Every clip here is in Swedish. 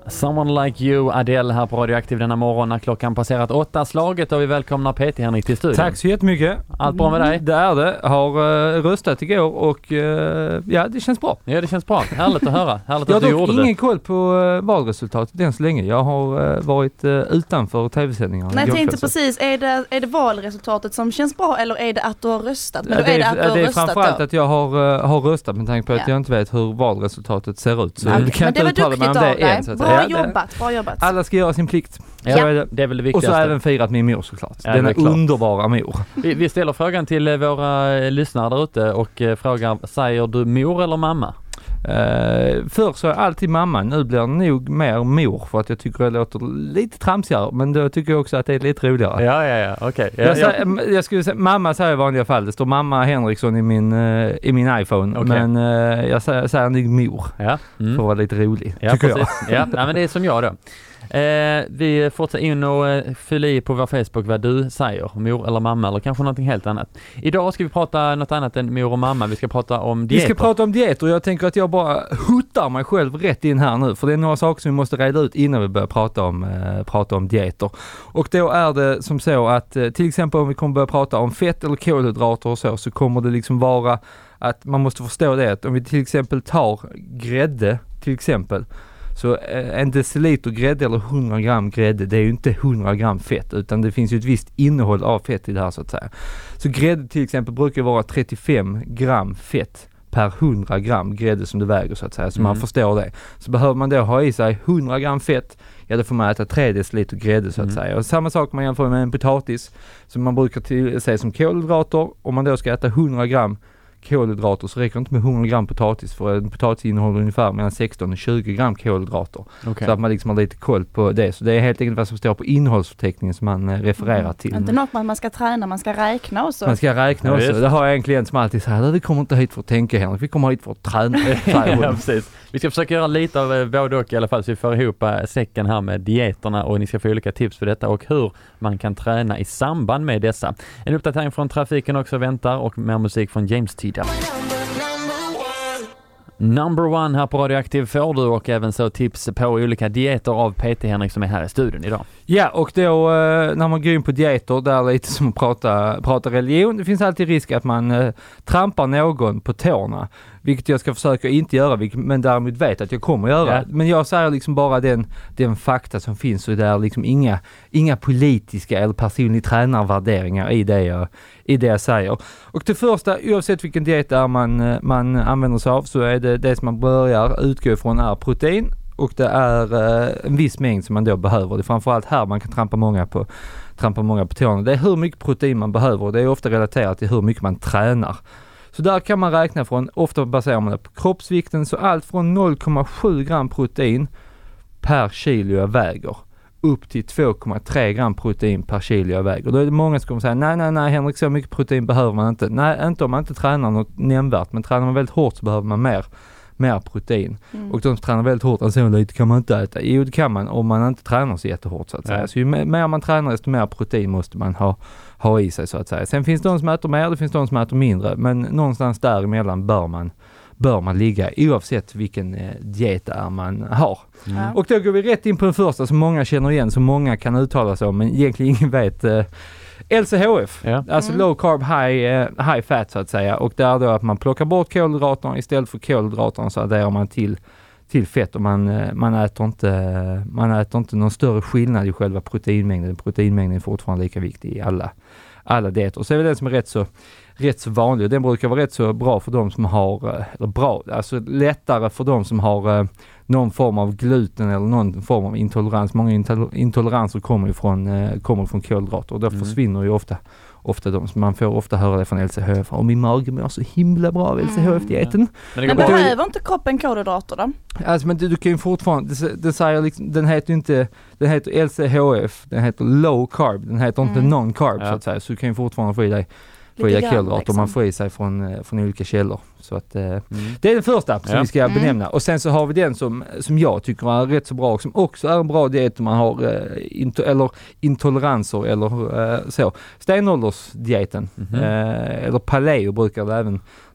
Someone Like You, Adele här på Radioaktiv denna morgon när klockan passerat 8-slaget och vi välkomnar Peter Henrik till studion. Tack så jättemycket. Allt bra med dig? Det är det. Har röstat igår och ja, det känns bra. Ja, det känns bra. Härligt att höra. Härligt jag att du gjorde det. Jag har ingen koll på valresultatet än så länge. Jag har varit utanför tv-sändningarna. Nej, jag tänkte precis. Är det valresultatet som känns bra eller är det att du har röstat? Men det är framförallt att jag har röstat med tanke på att jag inte vet hur valresultatet ser ut. Så okay. kan men det var duktigt av dig. Bra jobbat. Alla ska göra sin plikt. Ja, det är väl det viktigaste. Och så även firat min mor såklart. Ja, den är underbara mor. Vi ställer frågan till våra lyssnare där ute och frågar, säger du mor eller mamma? Förr så är alltid mamma, nu blir det nog mer mor för att jag tycker det låter lite tramsigare, men då tycker jag också att det är lite roligare. Ja, okej. Jag skulle säga, mamma säger i vanliga fall, det står mamma Henriksson i min iPhone, okay. Men jag säger nog mor för att vara lite rolig, tycker jag. Ja, men det är som jag då. Vi fortsätter in och fylla i på vår Facebook vad du säger, mor eller mamma eller kanske någonting helt annat. Idag ska vi prata något annat än mor och mamma. Vi ska prata om dieter. Vi ska prata om dieter och jag tänker att jag bara huttar mig själv rätt in här nu, för det är några saker som vi måste reda ut innan vi börjar prata om dieter. Och då är det som så att till exempel om vi kommer börja prata om fett eller kolhydrater och så kommer det liksom vara att man måste förstå det att om vi till exempel tar grädde till exempel, så en deciliter grädde eller 100 gram grädde, det är ju inte 100 gram fett utan det finns ju ett visst innehåll av fett i det här så att säga. Så grädde till exempel brukar vara 35 gram fett per 100 gram grädde som det väger så att säga, så man förstår det. Så behöver man då ha i sig 100 gram fett, ja då får man äta 3 deciliter grädde så att säga. Och samma sak man jämför med en potatis som man brukar säga som kolhydrater. Om man då ska äta 100 gram kolhydrater så räcker det inte med 100 gram potatis, för en potatis innehåller ungefär mellan 16 och 20 gram kolhydrater. Okay. Så att man liksom har lite koll på det. Så det är helt enkelt vad som står på innehållsförteckningen som man refererar till. Inte något man ska träna, man ska räkna också. Man ska räkna också. Det har jag en klient som alltid säger, vi kommer inte hit för att tänka Henrik, vi kommer hit för att träna. Ja, precis. Vi ska försöka göra lite av både och i alla fall, så vi får ihop säcken här med dieterna och ni ska få olika tips för detta och hur man kan träna i samband med dessa. En uppdatering från trafiken också väntar och mer musik från James T. Number one här på Radioaktiv får du och även så tips på olika dieter av Peter Henrik som är här i studion idag. Ja, och då när man går in på dieter, där är lite som att prata religion. Det finns alltid risk att man trampar någon på tårna, vilket jag ska försöka inte göra, men däremot vet att jag kommer göra. Ja. Men jag säger liksom bara den fakta som finns, och det är liksom inga politiska eller personliga tränarvärderingar i det jag säger. Och det första, oavsett vilken diet där man använder sig av, så är det som man börjar utgå ifrån är protein. Och det är en viss mängd som man då behöver. Det är framförallt här man kan trampa många på tårna. Det är hur mycket protein man behöver, och det är ofta relaterat till hur mycket man tränar. Så där kan man räkna från, ofta baserar man det på kroppsvikten, så allt från 0,7 gram protein per kilo jag väger upp till 2,3 gram protein per kilo jag väger. Då är det många som kommer säga, nej Henrik, så mycket protein behöver man inte. Nej, inte om man inte tränar något nämnvärt, men tränar man väldigt hårt så behöver man mer protein. Och de som tränar väldigt hårt, alltså lite kan man inte äta. Jo, det kan man om man inte tränar så jättehårt så att säga. Så ju mer man tränar, desto mer protein måste man ha i sig så att säga. Sen finns det de som äter mer, det finns de som äter mindre, men någonstans däremellan bör man ligga, oavsett vilken diet man har. Och då går vi rätt in på den första som många känner igen, som många kan uttala sig om, men egentligen ingen vet. LCHF, alltså low carb high fat så att säga, och det är då att man plockar bort kolhydraterna, istället för kolhydraterna så adderar man till fett, och man äter inte någon större skillnad i själva proteinmängden. Proteinmängden är fortfarande lika viktig i alla dieter. Och så är det den som är rätt så vanlig, och den brukar vara rätt så bra för de som har, alltså lättare för de som har någon form av gluten eller någon form av intolerans. Många intoleranser kommer ju från kolhydrater, och då försvinner ju ofta de som man får ofta höra det från LCHF. Och min mage mår så himla bra av LCHF-dieten. Men behöver inte kroppen kolhydrater då? Alltså, men du kan ju fortfarande, det säger liksom, den heter LCHF, den heter low carb, den heter inte non-carb så att säga, så du kan ju fortfarande få i dig kolhydrater liksom. Man får i sig från olika källor. Så att, det är det första som vi ska benämna. Och sen så har vi den som jag tycker är rätt så bra och som också är en bra diet om man har eller intoleranser eller så. Stenåldersdieten eller paleo brukar det även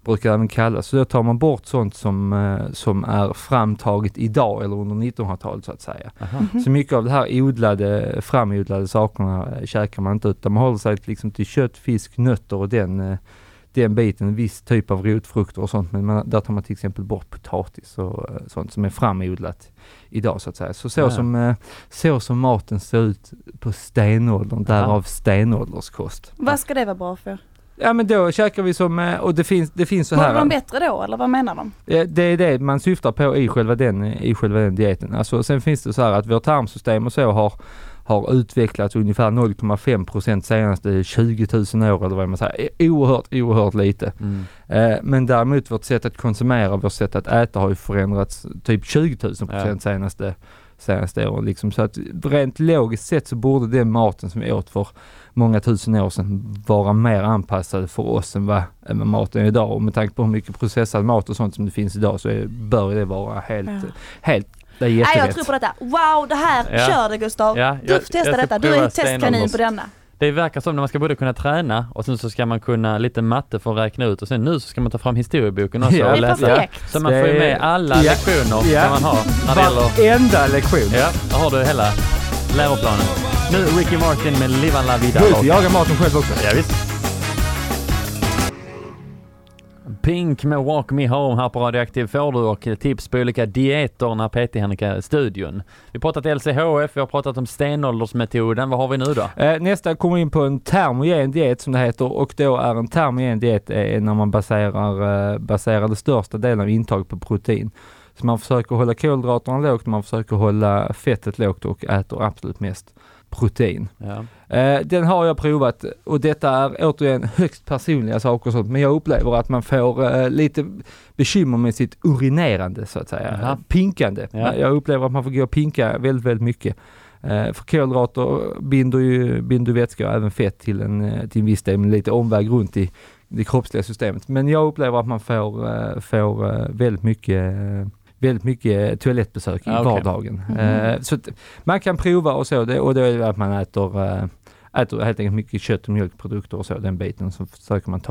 brukar även kallas. Så då tar man bort sånt som är framtaget idag eller under 1900-talet så att säga. Så mycket av det här framodlade sakerna käkar man inte, utan man håller sig liksom till kött, fisk, nötter och den biten, en viss typ av rotfrukter och sånt, men där tar man till exempel bort potatis och sånt som är framodlat idag så att säga. Så som maten ser ut på stenåldern, därav stenålderskost. Vad ska det vara bra för? Ja, men då käkar vi som, och det finns så här. Var de bättre då, eller vad menar de? Det är det man syftar på i själva den dieten. Alltså, sen finns det så här att vårt tarmsystem och så har utvecklats ungefär 0,5% senaste 20 000 år eller vad man säger. Oerhört lite. Men däremot vårt sätt att konsumera, vårt sätt att äta har ju förändrats typ 20 000% senaste åren. Liksom. Så att rent logiskt sett så borde den maten som vi åt för många tusen år sedan vara mer anpassad för oss än vad maten är idag. Och med tanke på hur mycket processad mat och sånt som det finns idag så bör det vara helt det är jätterätt. Jag tror på detta. Wow, det här kör det Gustav. Du testar detta. Du är testkanin på denna. Det verkar som när man ska både kunna träna och sen så ska man kunna lite matte för att räkna ut och sen nu så ska man ta fram historieboken också och läsa. Så man får ju med alla lektioner som man har när det gäller enda lektion. Ja, då har du hela läroplanen. Nu Ricky Martin med Live la vida. Du jagar maten själv också. Ja, visst. Pink med Walk Me Home här på Radioaktiv får du och tips på olika dieter när Peter Henrika studion. Vi har pratat LCHF, vi har pratat om stenåldersmetoden. Vad har vi nu då? Nästa kommer in på en termogen diet som det heter, och då är en termogen diet när man baserar det största delen av intag på protein. Så man försöker hålla kolhydraterna lågt, man försöker hålla fettet lågt och äter absolut mest protein. Ja. Den har jag provat och detta är återigen högst personliga saker och sånt, men jag upplever att man får lite bekymmer med sitt urinerande så att säga. Pinkande. Ja. Jag upplever att man får gå och pinka väldigt, väldigt mycket. För kolhydrater binder vätska och även fett till en viss del med lite omväg runt i det kroppsliga systemet. Men jag upplever att man får väldigt mycket toalettbesök i vardagen. Så att man kan prova och så, och då är det att man äter helt enkelt mycket kött och mjölkprodukter och så, den biten, så försöker man ta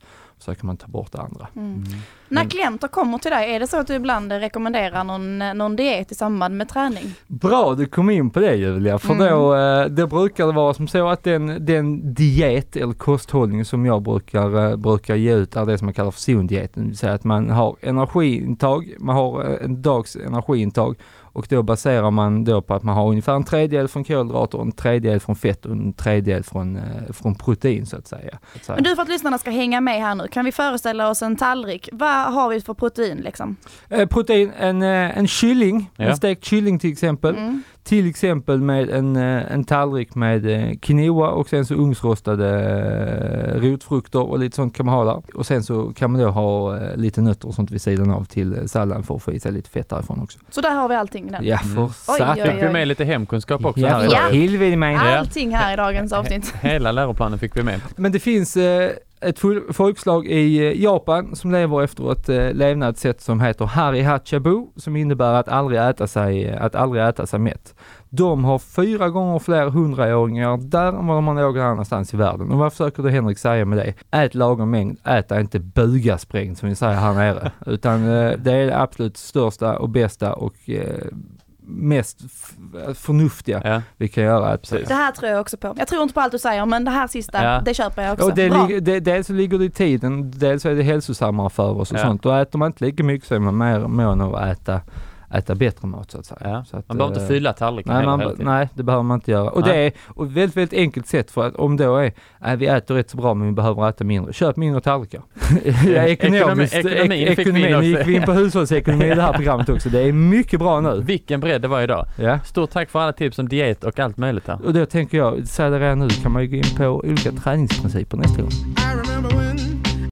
bort det andra. När klienter kommer till dig, är det så att du ibland rekommenderar någon diet i samband med träning? Bra, du kom in på det Julia, för då brukar det vara som så att den diet eller kosthållning som jag brukar ge ut är det som man kallar för zondieten, det vill säga att man har energiintag, man har en dags energiintag, och då baserar man då på att man har ungefär en tredjedel från kolhydrater, en tredjedel från fett och en tredjedel från protein så att säga. Men du, för att lyssnarna ska hänga med här nu, kan vi föreställa oss en tallrik? Vad har vi för protein liksom? Protein, en kylling, en stekt kylling till exempel. Till exempel med en tallrik med quinoa och sen så ugnsrostade rotfrukter och lite sånt kan man ha där. Och sen så kan man då ha lite nötter och sånt vid sidan av till salladen för att få i sig lite fett därifrån också. Så där har vi allting där. Ja, för Fick vi med lite hemkunskap också här idag. Allting här i dagens avsnitt. Hela läroplanen fick vi med. Men det finns ett folkslag i Japan som lever efter ett levnadssätt som heter Hari Hachabu, som innebär att aldrig äta sig mätt. De har 4 gånger fler 100-åringar där än vad man någon annanstans i världen. Och vad försöker du Henrik säga med det? Ät lagom mängd, äta inte bugasprängd som vi säger här nere. Utan det är det absolut största och bästa och mest förnuftiga vi kan göra. Det här tror jag också på. Jag tror inte på allt du säger, men det här sista, det köper jag också. Och dels så ligger det i tiden, dels så är det hälsosammare för oss och sånt. Och äter man inte lika mycket så är man mer mån av att äta bättre mat så att säga. Ja. Så att, man behöver inte fylla tallriken. Nej, det behöver man inte göra. Och det är ett väldigt, väldigt enkelt sätt, för att om då vi äter rätt så bra men vi behöver äta mindre. Köp mindre tallrikar. Ekonomin gick vi in på hushållsekonomi i det här programmet också. Det är mycket bra nu. Vilken bredd det var idag. Ja. Stort tack för alla tips om diet och allt möjligt här. Och då tänker jag, säg det redan nu, kan man ju gå in på olika träningsprinciper nästa gång.